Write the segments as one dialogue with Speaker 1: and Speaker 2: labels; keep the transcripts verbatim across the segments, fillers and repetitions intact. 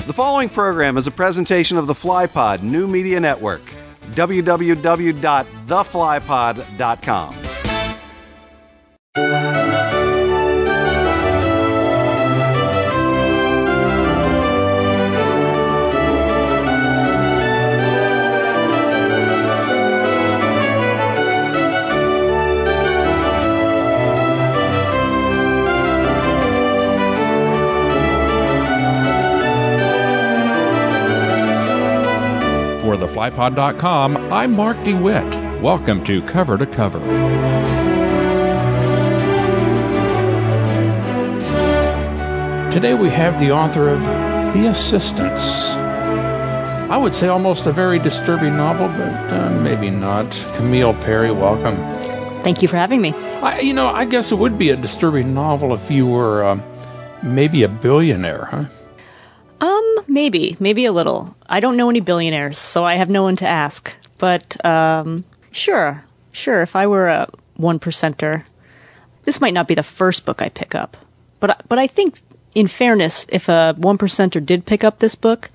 Speaker 1: The following program is a presentation of the FlyPod New Media Network. w w w dot the fly pod dot com.
Speaker 2: For the fly pod dot com, I'm Mark DeWitt. Welcome to Cover to Cover. Today we have the author of The Assistants. I would say almost a very disturbing novel, but uh, maybe not. Camille Perry, welcome.
Speaker 3: Thank you for having me.
Speaker 2: I, you know, I guess it would be a disturbing novel if you were uh, maybe a billionaire, huh?
Speaker 3: Um, maybe. Maybe a little. I don't know any billionaires, so I have no one to ask. But, um, sure. Sure, if I were a one-percenter, this might not be the first book I pick up. But, but I think, in fairness, if a one-percenter did pick up this book,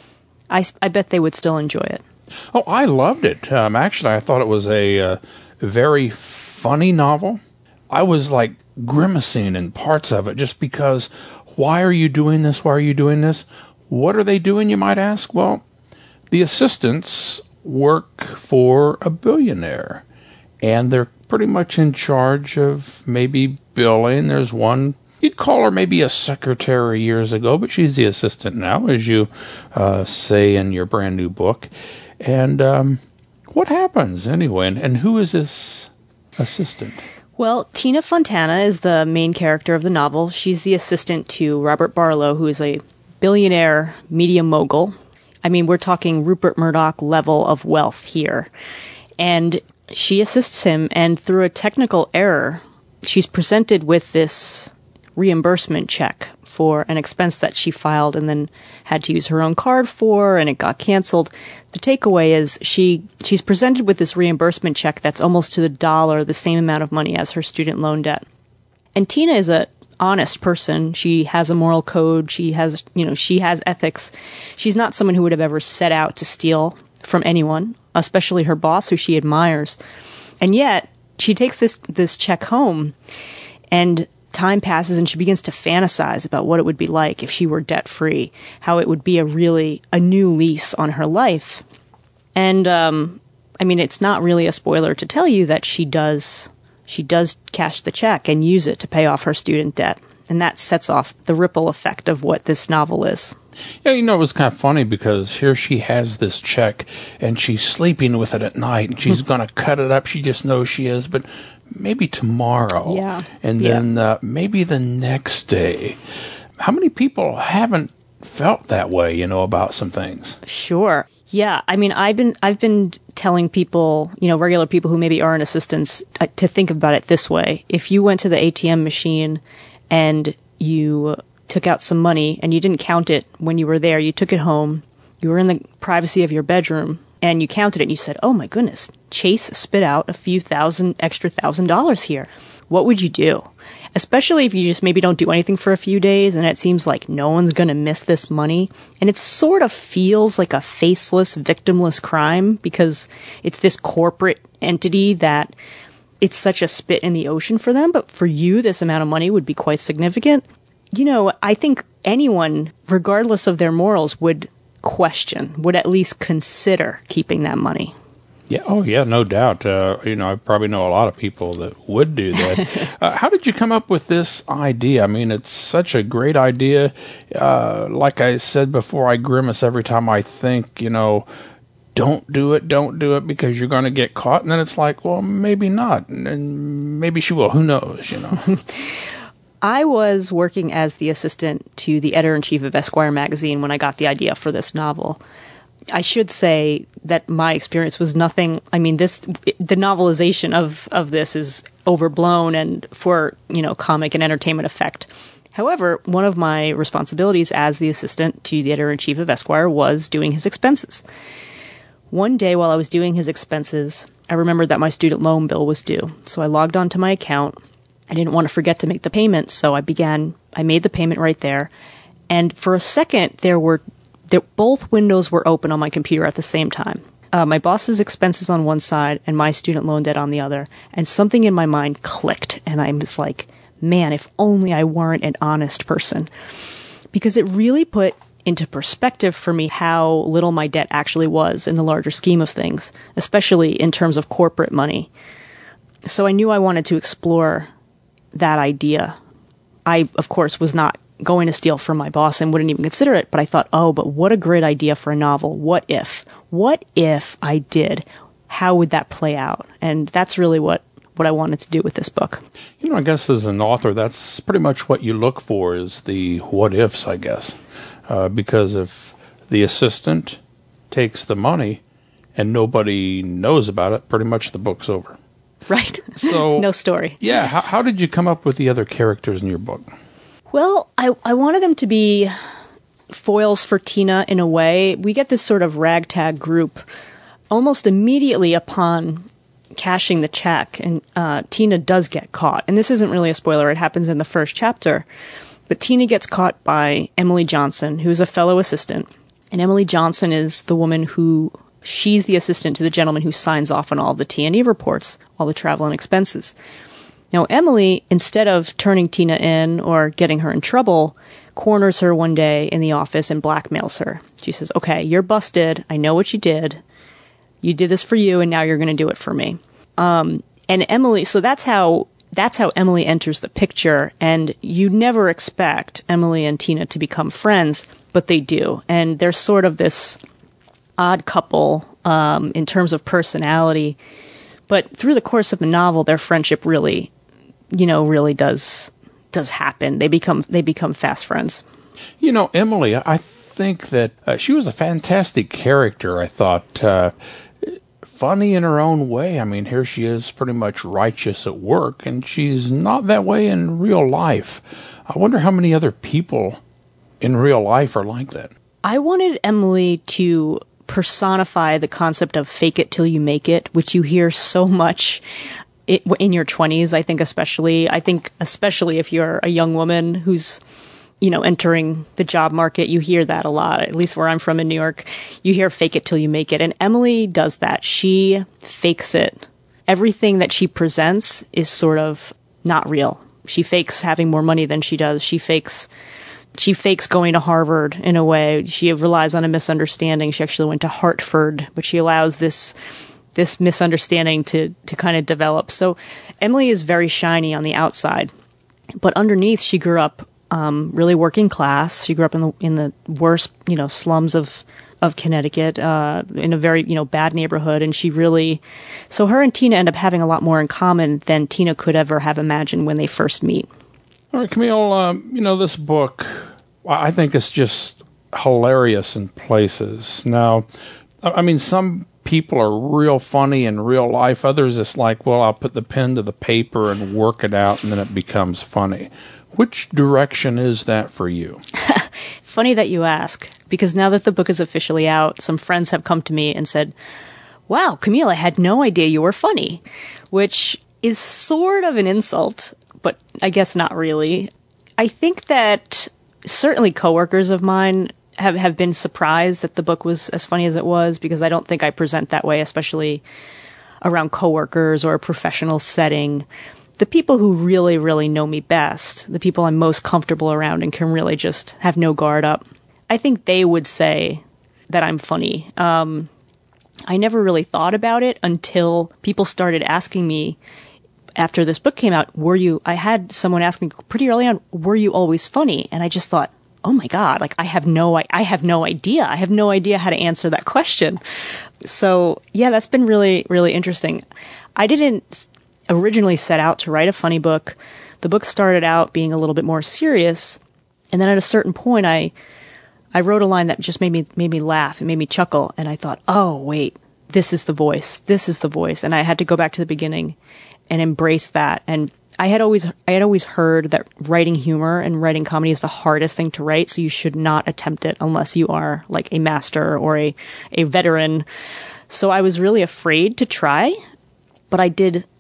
Speaker 3: I, I bet they would still enjoy it.
Speaker 2: Oh, I loved it. Um, actually, I thought it was a uh, very funny novel. I was, like, grimacing in parts of it just because... Why are you doing this? Why are you doing this? What are they doing, you might ask? Well, the assistants work for a billionaire, and they're pretty much in charge of maybe billing. There's one, you'd call her maybe a secretary years ago, but she's the assistant now, as you uh, say in your brand new book. And um, what happens anyway? And, and who is this assistant?
Speaker 3: Well, Tina Fontana is the main character of the novel. She's the assistant to Robert Barlow, who is a billionaire media mogul. I mean, we're talking Rupert Murdoch level of wealth here. And she assists him, and through a technical error, she's presented with this reimbursement check for an expense that she filed and then had to use her own card for, and it got canceled. The takeaway is she she's presented with this reimbursement check that's almost to the dollar the same amount of money as her student loan debt. And Tina is a honest person. She has a moral code. She has, you know, she has ethics. She's not someone who would have ever set out to steal from anyone, especially her boss, who she admires. And yet, she takes this this check home, and time passes and she begins to fantasize about what it would be like if she were debt-free, how it would be a really, a new lease on her life. And, um, I mean, it's not really a spoiler to tell you that she does, she does cash the check and use it to pay off her student debt. And that sets off the ripple effect of what this novel is.
Speaker 2: Yeah, you know, it was kind of funny because here she has this check and she's sleeping with it at night and she's going to cut it up. She just knows she is, but maybe tomorrow.
Speaker 3: Yeah.
Speaker 2: And then yeah. uh, maybe the next day. How many people haven't felt that way, you know, about some things?
Speaker 3: Sure. Yeah. I mean, I've been, I've been telling people, you know, regular people who maybe aren't assistants uh, to think about it this way. If you went to the A T M machine and you took out some money and you didn't count it when you were there, you took it home, you were in the privacy of your bedroom, and you counted it and you said, oh my goodness, Chase spit out a few thousand, extra thousand dollars here. What would you do? Especially if you just maybe don't do anything for a few days and it seems like no one's going to miss this money. And it sort of feels like a faceless, victimless crime because it's this corporate entity that it's such a spit in the ocean for them. But for you, this amount of money would be quite significant. You know, I think anyone, regardless of their morals, would question, would at least consider keeping that money.
Speaker 2: Yeah. Oh, yeah, no doubt. Uh, you know, I probably know a lot of people that would do that. uh, how did you come up with this idea? I mean, it's such a great idea. Uh, like I said before, I grimace every time I think, you know, don't do it, don't do it because you're going to get caught. And then it's like, well, maybe not. And maybe she will. Who knows, you know?
Speaker 3: I was working as the assistant to the editor-in-chief of Esquire magazine when I got the idea for this novel. I should say that my experience was nothing, I mean, this, the novelization of, of this is overblown and for, you know, comic and entertainment effect. However, one of my responsibilities as the assistant to the editor-in-chief of Esquire was doing his expenses. One day while I was doing his expenses, I remembered that my student loan bill was due. So I logged onto my account. I didn't want to forget to make the payment, so I began, I made the payment right there. And for a second, there were the, both windows were open on my computer at the same time. Uh, my boss's expenses on one side and my student loan debt on the other. And something in my mind clicked. And I was like, man, if only I weren't an honest person. Because it really put into perspective for me how little my debt actually was in the larger scheme of things, especially in terms of corporate money. So I knew I wanted to explore that idea. I, of course, was not going to steal from my boss and wouldn't even consider it, but I thought, oh, but what a great idea for a novel. What if? What if I did? How would that play out? And that's really what, what I wanted to do with this book.
Speaker 2: You know, I guess as an author, that's pretty much what you look for is the what ifs, I guess. Uh, because if the assistant takes the money and nobody knows about it, pretty much the book's over.
Speaker 3: Right.
Speaker 2: So
Speaker 3: no story.
Speaker 2: Yeah. How, how did you come up with the other characters in your book?
Speaker 3: Well, I, I wanted them to be foils for Tina in a way. We get this sort of ragtag group almost immediately upon cashing the check, and uh, Tina does get caught. And this isn't really a spoiler. It happens in the first chapter. But Tina gets caught by Emily Johnson, who's a fellow assistant. And Emily Johnson is the woman who, she's the assistant to the gentleman who signs off on all of the T and E reports, all the travel and expenses. Now, Emily, instead of turning Tina in or getting her in trouble, corners her one day in the office and blackmails her. She says, okay, you're busted. I know what you did. You did this for you, and now you're going to do it for me. Um, and Emily, so that's how... That's how Emily enters the picture, and you never expect Emily and Tina to become friends, but they do. And they're sort of this odd couple um, in terms of personality. But through the course of the novel, their friendship really, you know, really does does happen. They become they become fast friends.
Speaker 2: You know, Emily, I think that uh, she was a fantastic character. I thought. Uh, Funny in her own way. I mean, here she is pretty much righteous at work, and she's not that way in real life. I wonder how many other people in real life are like that.
Speaker 3: I wanted Emily to personify the concept of fake it till you make it, which you hear so much in your twenties, I think especially. I think especially if you're a young woman who's, you know, entering the job market, you hear that a lot, at least where I'm from in New York. You hear fake it till you make it. And Emily does that. She fakes it. Everything that she presents is sort of not real. She fakes having more money than she does. She fakes, she fakes going to Harvard in a way. She relies on a misunderstanding. She actually went to Hartford, but she allows this, this misunderstanding to, to kind of develop. So Emily is very shiny on the outside, but underneath she grew up Um, really working class. She grew up in the in the worst, you know, slums of of Connecticut, uh, in a very, you know, bad neighborhood. And she really, so her and Tina end up having a lot more in common than Tina could ever have imagined when they first meet.
Speaker 2: All right, Camille, um, you know, this book, I think it's just hilarious in places. Now, I mean, some people are real funny in real life. Others, it's like, well, I'll put the pen to the paper and work it out, and then it becomes funny. Which direction is that for you?
Speaker 3: Funny that you ask, because now that the book is officially out, some friends have come to me and said, wow, Camille, I had no idea you were funny, which is sort of an insult, but I guess not really. I think that certainly coworkers of mine have, have been surprised that the book was as funny as it was, because I don't think I present that way, especially around coworkers or a professional setting. The people who really, really know me best, the people I'm most comfortable around and can really just have no guard up, I think they would say that I'm funny. Um, I never really thought about it until people started asking me after this book came out, were you, I had someone ask me pretty early on, were you always funny? And I just thought, oh my God, like I have no, I, I have no idea. I have no idea how to answer that question. So yeah, that's been really, really interesting. I didn't originally set out to write a funny book. The book started out being a little bit more serious, and then at a certain point, I I wrote a line that just made me made me laugh. It made me chuckle, and I thought, oh wait, this is the voice. This is the voice, and I had to go back to the beginning and embrace that. And I had always I had always heard that writing humor and writing comedy is the hardest thing to write, so you should not attempt it unless you are like a master or a a veteran. So I was really afraid to try, but I did.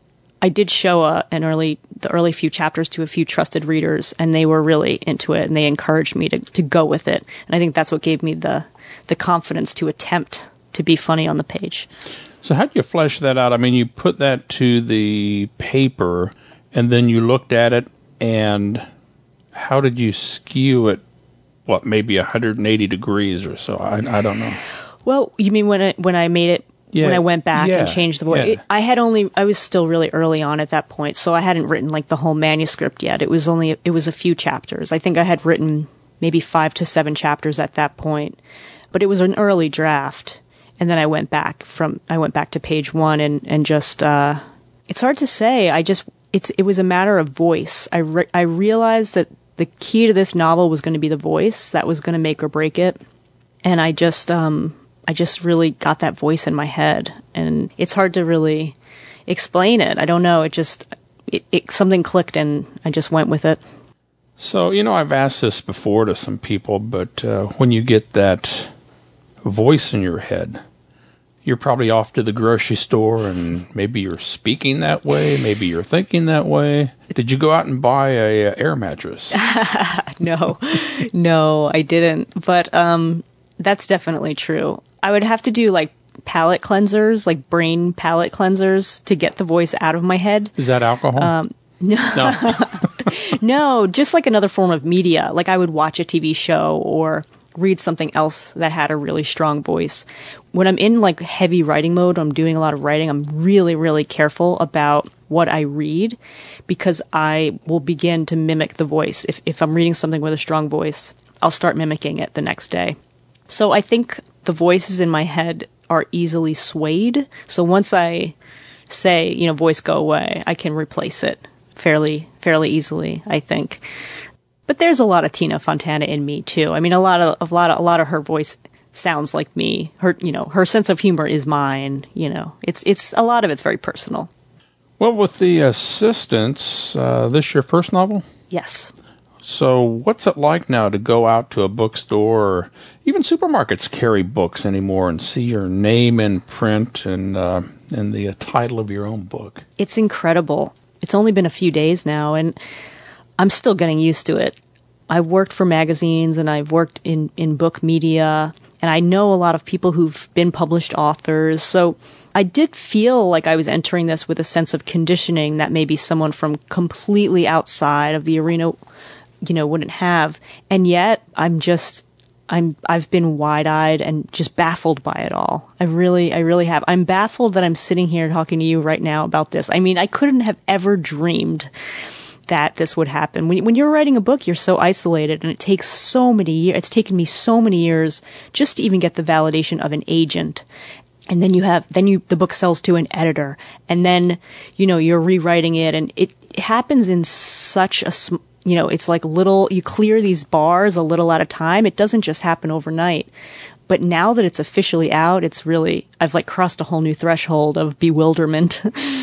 Speaker 3: I did show a, an early, the early few chapters to a few trusted readers, and they were really into it, and they encouraged me to, to go with it. And I think that's what gave me the, the confidence to attempt to be funny on the page.
Speaker 2: So how do you flesh that out? I mean, you put that to the paper, and then you looked at it, and how did you skew it, what, maybe one hundred eighty degrees or so? I, I don't know.
Speaker 3: Well, you mean when I, when I made it, yeah, when I went back
Speaker 2: yeah,
Speaker 3: and changed the voice?
Speaker 2: Yeah.
Speaker 3: I had only, I was still really early on at that point, so I hadn't written like the whole manuscript yet. It was only, it was a few chapters. I think I had written maybe five to seven chapters at that point, but it was an early draft. And then I went back from, I went back to page one and, and just, uh, it's hard to say. I just, it's, it was a matter of voice. I, re- I realized that the key to this novel was going to be the voice that was going to make or break it. And I just, um, I just really got that voice in my head, and it's hard to really explain it. I don't know. It just, it, it something clicked and I just went with it.
Speaker 2: So, you know, I've asked this before to some people, but, uh, when you get that voice in your head, you're probably off to the grocery store and maybe you're speaking that way. Maybe you're thinking that way. Did you go out and buy a, a air mattress?
Speaker 3: No, no, I didn't. But um, that's definitely true. I would have to do like palate cleansers, like brain palate cleansers to get the voice out of my head.
Speaker 2: Is that alcohol?
Speaker 3: Um, no.
Speaker 2: No.
Speaker 3: No, just like another form of media. Like I would watch a T V show or read something else that had a really strong voice. When I'm in like heavy writing mode, I'm doing a lot of writing, I'm really, really careful about what I read because I will begin to mimic the voice. If, if I'm reading something with a strong voice, I'll start mimicking it the next day. So I think the voices in my head are easily swayed. So once I say, you know, voice go away, I can replace it fairly, fairly easily, I think. But there's a lot of Tina Fontana in me too. I mean, a lot of a lot of a lot of her voice sounds like me. Her, you know, her sense of humor is mine. You know, it's it's a lot of it's very personal.
Speaker 2: Well, with the assistants, uh, this your first novel?
Speaker 3: Yes.
Speaker 2: So, what's it like now to go out to a bookstore, or even supermarkets carry books anymore, and see your name in print and uh, and the uh, title of your own book?
Speaker 3: It's incredible. It's only been a few days now, and I'm still getting used to it. I've worked for magazines and I've worked in, in book media, and I know a lot of people who've been published authors. So I did feel like I was entering this with a sense of conditioning that maybe someone from completely outside of the arena, you know, wouldn't have. And yet I'm just, I'm, I've been wide-eyed and just baffled by it all. I really, I really have. I'm baffled that I'm sitting here talking to you right now about this. I mean, I couldn't have ever dreamed that this would happen. When, when you're writing a book, you're so isolated, and it takes so many years. It's taken me so many years just to even get the validation of an agent. And then you have, then you, the book sells to an editor, and then, you know, you're rewriting it, and it, it happens in such a, sm- you know, it's like little, you clear these bars a little at a time. It doesn't just happen overnight. But now that it's officially out, it's really, I've like crossed a whole new threshold of bewilderment.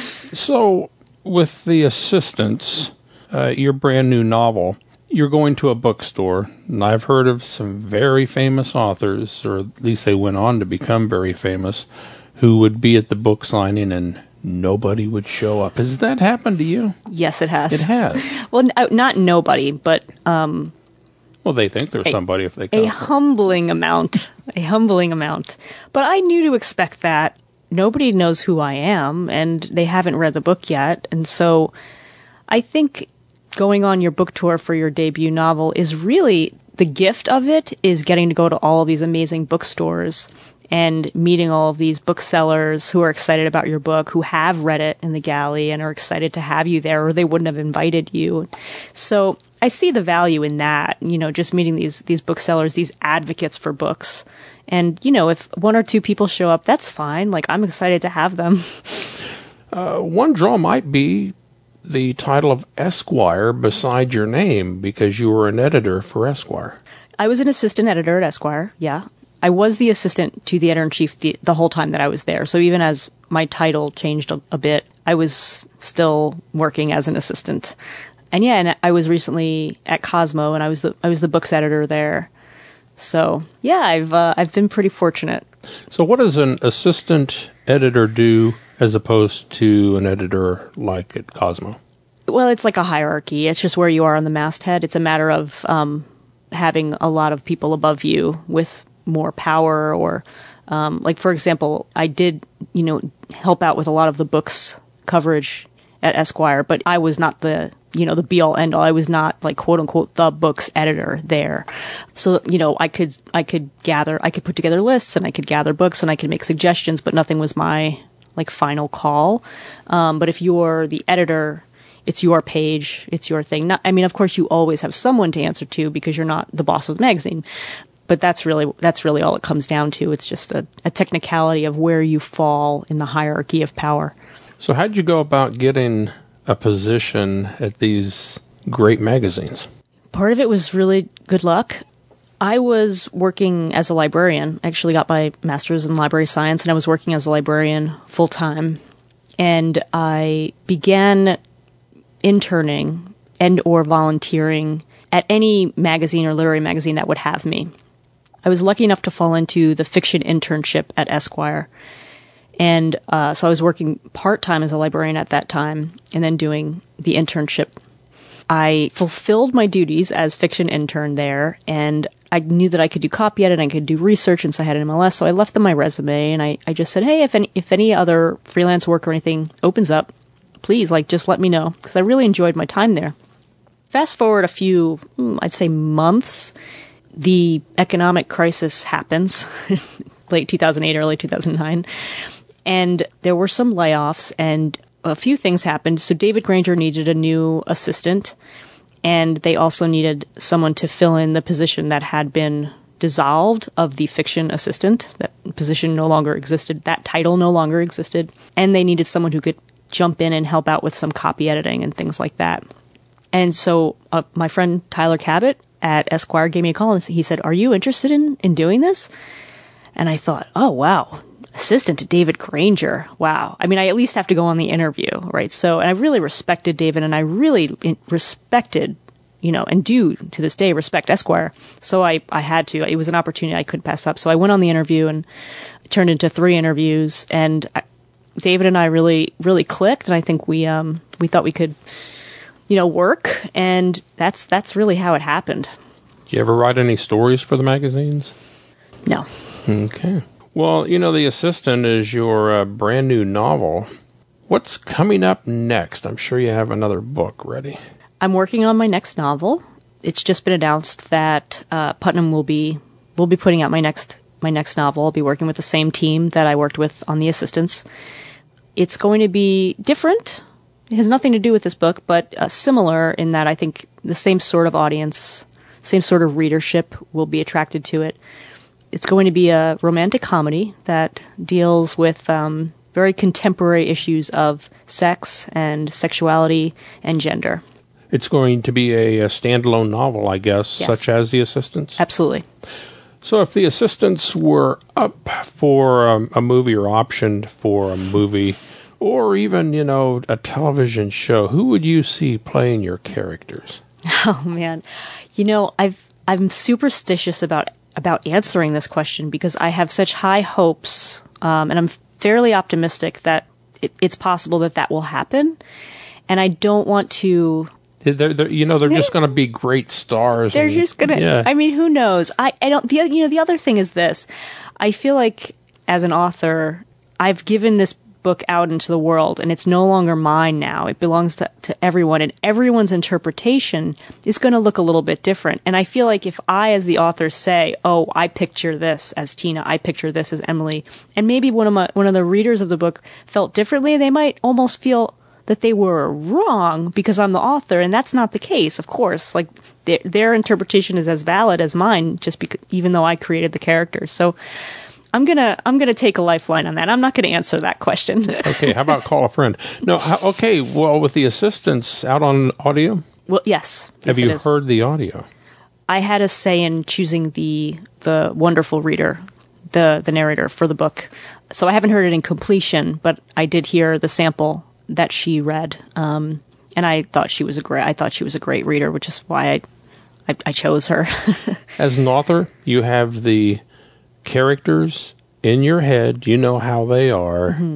Speaker 2: So, with the assistants, Uh, your brand new novel, you're going to a bookstore, and I've heard of some very famous authors, or at least they went on to become very famous, who would be at the book signing and nobody would show up. Has that happened to you?
Speaker 3: Yes, it has.
Speaker 2: It has.
Speaker 3: Well, n- not nobody, but um,
Speaker 2: well, they think they're
Speaker 3: a,
Speaker 2: somebody if they come.
Speaker 3: A humbling amount, a humbling amount. But I knew to expect that. Nobody knows who I am, and they haven't read the book yet, and so I think going on your book tour for your debut novel is really, the gift of it is getting to go to all of these amazing bookstores and meeting all of these booksellers who are excited about your book, who have read it in the galley and are excited to have you there, or they wouldn't have invited you. So I see the value in that, you know, just meeting these, these booksellers, these advocates for books. And, you know, if one or two people show up, that's fine. Like, I'm excited to have them.
Speaker 2: Uh, one draw might be the title of Esquire beside your name, because you were an editor for Esquire.
Speaker 3: I was an assistant editor at Esquire, yeah. I was the assistant to the editor-in-chief the, the whole time that I was there. So even as my title changed a, a bit, I was still working as an assistant. And yeah, and I was recently at Cosmo, and I was the I was the books editor there. So yeah, I've uh, I've been pretty fortunate.
Speaker 2: So what does an assistant editor do as opposed to an editor like at Cosmo?
Speaker 3: Well, it's like a hierarchy. It's just where you are on the masthead. It's a matter of um, having a lot of people above you with more power, or um, like, for example, I did, you know, help out with a lot of the books coverage at Esquire, but I was not the, you know, the be all end all. I was not like quote unquote the book's editor there. So, you know, I could, I could gather, I could put together lists and I could gather books and I could make suggestions, but nothing was my like final call. Um, but if you're the editor, it's your page, it's your thing. Not, I mean, of course you always have someone to answer to because you're not the boss of the magazine. But that's really, that's really all it comes down to. It's just a, a technicality of where you fall in the hierarchy of power.
Speaker 2: So how'd you go about getting a position at these great magazines?
Speaker 3: Part of it was really good luck. I was working as a librarian. I actually got my master's in library science, and I was working as a librarian full time. And I began interning and or volunteering at any magazine or literary magazine that would have me. I was lucky enough to fall into the fiction internship at Esquire. And uh, so I was working part-time as a librarian at that time and then doing the internship. I fulfilled my duties as fiction intern there, and I knew that I could do copy edit, and I could do research, and so I had an M L S. So I left them my resume, and I, I just said, hey, if any, if any other freelance work or anything opens up, please, like, just let me know, because I really enjoyed my time there. Fast forward a few, I'd say months, the economic crisis happens, late two thousand eight, early two thousand nine. And there were some layoffs and a few things happened. So David Granger needed a new assistant, and they also needed someone to fill in the position that had been dissolved of the fiction assistant. That position no longer existed. That title no longer existed. And they needed someone who could jump in and help out with some copy editing and things like that. And so uh, my friend Tyler Cabot at Esquire gave me a call and he said, are you interested in, in doing this? And I thought, oh, wow. Assistant to David Granger. Wow. I mean, I at least have to go on the interview, right? So, and I really respected David, and I really respected, you know, and do to this day respect Esquire. So I, I had to. It was an opportunity I couldn't pass up. So I went on the interview, and it turned into three interviews, and I, David and I really, really clicked, and I think we, um, we thought we could, you know, work, and that's, that's really how it happened.
Speaker 2: Did you ever write any stories for the magazines?
Speaker 3: No.
Speaker 2: Okay. Well, you know, The Assistant is your uh, brand new novel. What's coming up next? I'm sure you have another book ready.
Speaker 3: I'm working on my next novel. It's just been announced that uh, Putnam will be will be putting out my next my next novel. I'll be working with the same team that I worked with on The Assistants. It's going to be different. It has nothing to do with this book, but uh, similar in that I think the same sort of audience, same sort of readership will be attracted to it. It's going to be a romantic comedy that deals with um, very contemporary issues of sex and sexuality and gender.
Speaker 2: It's going to be a, a standalone novel, I guess,
Speaker 3: Yes.
Speaker 2: such as The Assistants?
Speaker 3: Absolutely.
Speaker 2: So if The Assistants were up for um, a movie or optioned for a movie, or even, you know, a television show, who would you see playing your characters?
Speaker 3: Oh, man. You know, I've, I'm superstitious about about answering this question because I have such high hopes, um, and I'm fairly optimistic that it, it's possible that that will happen. And I don't want to...
Speaker 2: They're, they're, you know, they're just going to be great stars.
Speaker 3: They're
Speaker 2: and,
Speaker 3: just going to...
Speaker 2: yeah.
Speaker 3: I mean, who knows? I, I don't... The, you know, the other thing is this. I feel like, as an author, I've given this book out into the world, and it's no longer mine now. It belongs to, to everyone, and everyone's interpretation is going to look a little bit different. And I feel like if I, as the author, say, oh, I picture this as Tina, I picture this as Emily, and maybe one of my one of the readers of the book felt differently, they might almost feel that they were wrong because I'm the author, and that's not the case, of course. Like, their, their interpretation is as valid as mine, just because, even though I created the characters. So I'm gonna I'm gonna take a lifeline on that. I'm not gonna answer that question.
Speaker 2: Okay, how about call a friend? No, how, okay. Well, with The Assistants out on audio,
Speaker 3: Well, yes.
Speaker 2: have
Speaker 3: yes,
Speaker 2: you
Speaker 3: it is.
Speaker 2: heard the audio?
Speaker 3: I had a say in choosing the the wonderful reader, the the narrator for the book. So I haven't heard it in completion, but I did hear the sample that she read, um, and I thought she was a great. I thought she was a great reader, which is why I I, I chose her.
Speaker 2: As an author, you have the characters in your head. You know how they are.
Speaker 3: Mm-hmm.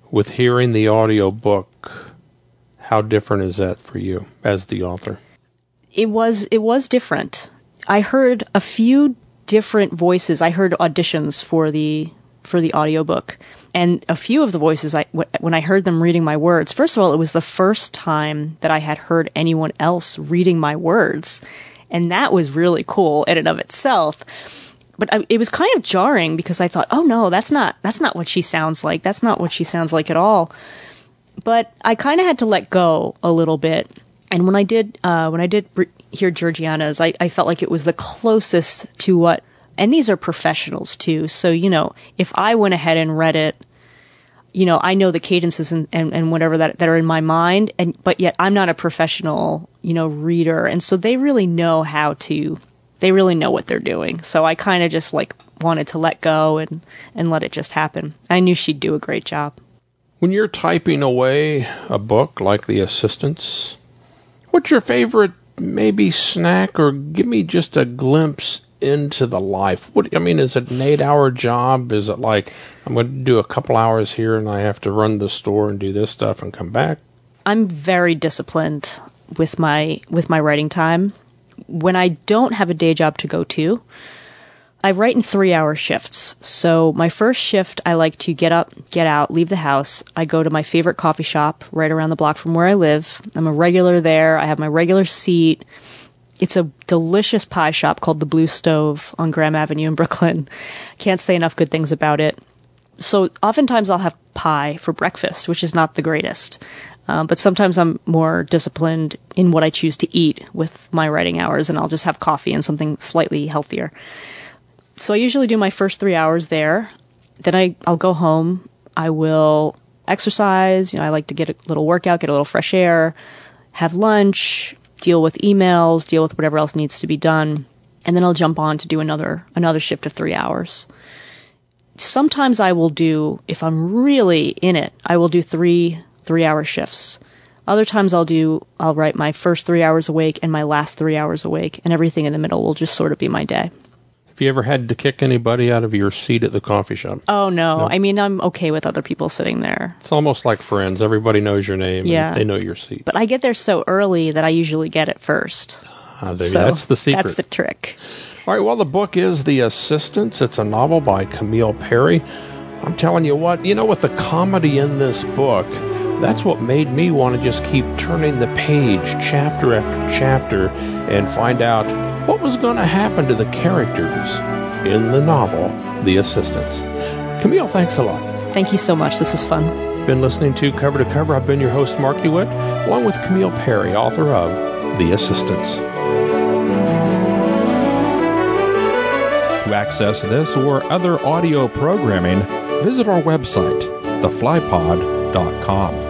Speaker 2: with hearing the audiobook, how different is that for you as the author?
Speaker 3: It was it was different. I heard a few different voices. I heard auditions for the for the audiobook. And a few of the voices, I, when I heard them reading my words, first of all, it was the first time that I had heard anyone else reading my words. And that was really cool in and of itself. But I, it was kind of jarring because I thought, oh no, that's not, that's not what she sounds like. That's not what she sounds like at all. But I kind of had to let go a little bit. And when I did, uh, when I did re- hear Georgiana's, I, I felt like it was the closest to what, and these are professionals too. So, you know, if I went ahead and read it, you know, I know the cadences and, and, and whatever that, that are in my mind, and but yet I'm not a professional, you know, reader. And so they really know how to, they really know what they're doing. So I kind of just like wanted to let go and, and let it just happen. I knew she'd do a great job.
Speaker 2: When you're typing away a book like The Assistants, what's your favorite maybe snack, or give me just a glimpse into the life? What I mean, is it an eight-hour job? Is it like I'm going to do a couple hours here and I have to run the store and do this stuff and come back?
Speaker 3: I'm very disciplined with my with my writing time. When I don't have a day job to go to, I write in three-hour shifts. So my first shift, I like to get up, get out, leave the house. I go to my favorite coffee shop right around the block from where I live. I'm a regular there. I have my regular seat. It's a delicious pie shop called The Blue Stove on Graham Avenue in Brooklyn. Can't say enough good things about it. So oftentimes I'll have pie for breakfast, which is not the greatest. Um, but sometimes I'm more disciplined in what I choose to eat with my writing hours, and I'll just have coffee and something slightly healthier. So I usually do my first three hours there. Then I, I'll go home. I will exercise. You know, I like to get a little workout, get a little fresh air, have lunch, deal with emails, deal with whatever else needs to be done. And then I'll jump on to do another another shift of three hours. Sometimes I will do, if I'm really in it, I will do three three-hour shifts. Other times I'll do, I'll write my first three hours awake and my last three hours awake, and everything in the middle will just sort of be my day.
Speaker 2: Have you ever had to kick anybody out of your seat at the coffee shop?
Speaker 3: Oh, no.
Speaker 2: no.
Speaker 3: I mean, I'm okay with other people sitting there.
Speaker 2: It's almost like Friends. Everybody knows your name.
Speaker 3: Yeah.
Speaker 2: And they know your seat.
Speaker 3: But I get there so early that I usually get it first.
Speaker 2: Uh, there,
Speaker 3: so
Speaker 2: that's the secret.
Speaker 3: That's the trick.
Speaker 2: All right, well, the book is The Assistants. It's a novel by Camille Perry. I'm telling you what, you know, with the comedy in this book, that's what made me want to just keep turning the page chapter after chapter and find out what was going to happen to the characters in the novel, The Assistants. Camille, thanks a lot.
Speaker 3: Thank you so much. This was fun.
Speaker 2: Been listening to Cover to Cover. I've been your host, Mark DeWitt, along with Camille Perry, author of The Assistants.
Speaker 4: To access this or other audio programming, visit our website, the fly pod dot com.